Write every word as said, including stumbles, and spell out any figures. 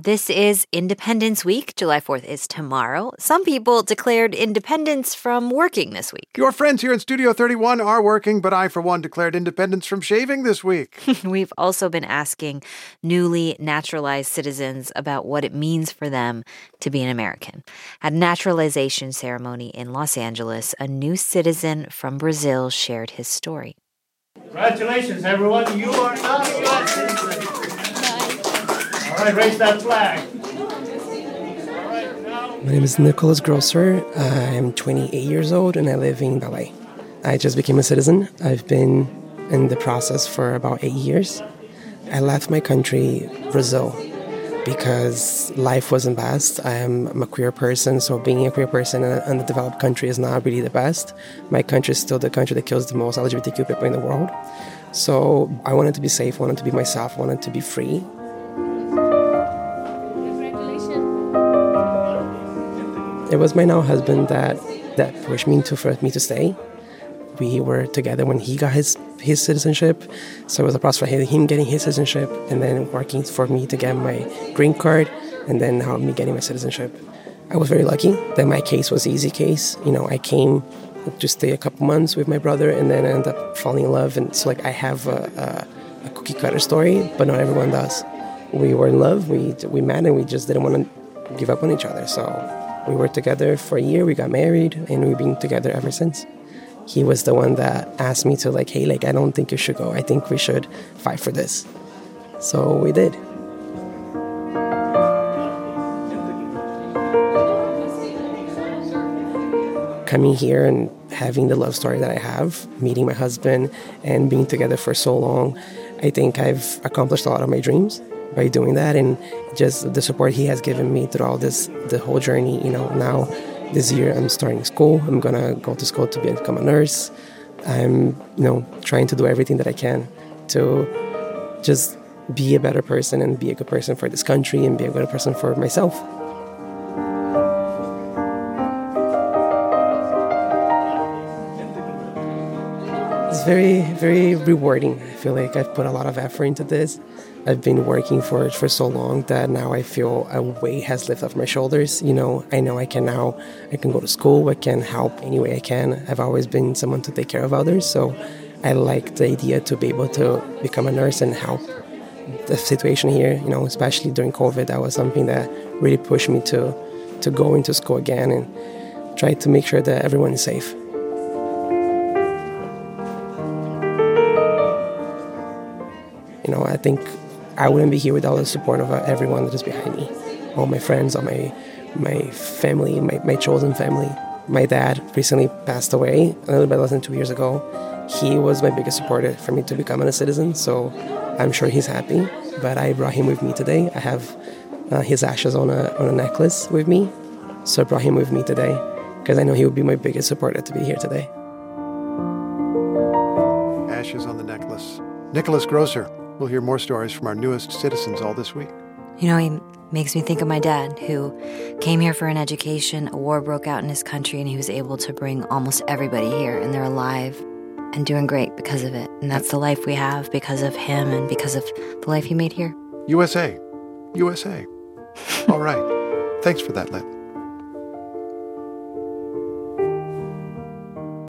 This is Independence Week. July fourth is tomorrow. Some people declared independence from working this week. Your friends here in Studio thirty-one are working, but I, for one, declared independence from shaving this week. We've also been asking newly naturalized citizens about what it means for them to be an American. At a naturalization ceremony in Los Angeles, a new citizen from Brazil shared his story. Congratulations, everyone. You are now U S citizens. All right, raise that flag. All right, now. My name is Nicholas Grosser. I am twenty-eight years old and I live in L A. I just became a citizen. I've been in the process for about eight years. I left my country, Brazil, because life wasn't best. I am I'm a queer person, so being a queer person in a, in a developed country is not really the best. My country is still the country that kills the most L G B T Q people in the world. So I wanted to be safe, wanted to be myself, wanted to be free. It was my now husband that, that pushed me to for me to stay. We were together when he got his, his citizenship. So it was a process for him getting his citizenship and then working for me to get my green card and then now me getting my citizenship. I was very lucky that my case was an easy case. You know, I came to stay a couple months with my brother and then I ended up falling in love. And so like I have a, a, a cookie cutter story, but not everyone does. We were in love, we we met and we just didn't want to give up on each other. So we were together for a year, we got married, and we've been together ever since. He was the one that asked me to like, hey, like, I don't think you should go. I think we should fight for this. So we did. Coming here and having the love story that I have, meeting my husband and being together for so long, I think I've accomplished a lot of my dreams by doing that, and just the support he has given me throughout this, the whole journey. You know, now this year I'm starting school. I'm gonna go to school to become a nurse. I'm, you know, trying to do everything that I can to just be a better person and be a good person for this country and be a good person for myself. It's very, very rewarding. I feel like I've put a lot of effort into this. I've been working for it for so long that now I feel a weight has lifted off my shoulders. You know, I know I can now, I can go to school, I can help any way I can. I've always been someone to take care of others, so I like the idea to be able to become a nurse and help the situation here, you know, especially during COVID. That was something that really pushed me to, to go into school again and try to make sure that everyone is safe. You know, I think I wouldn't be here without the support of uh, everyone that is behind me. All my friends, all my my family, my, my chosen family. My dad recently passed away a little bit less than two years ago. He was my biggest supporter for me to become a citizen, so I'm sure he's happy. But I brought him with me today. I have uh, his ashes on a on a necklace with me, so I brought him with me today because I know he would be my biggest supporter to be here today. Ashes on the necklace. Nicholas Grosser. We'll hear more stories from our newest citizens all this week. You know, he makes me think of my dad, who came here for an education. A war broke out in his country, and he was able to bring almost everybody here, and they're alive and doing great because of it. And that's the life we have because of him and because of the life he made here. U S A. U S A. All right. Thanks for that, Len.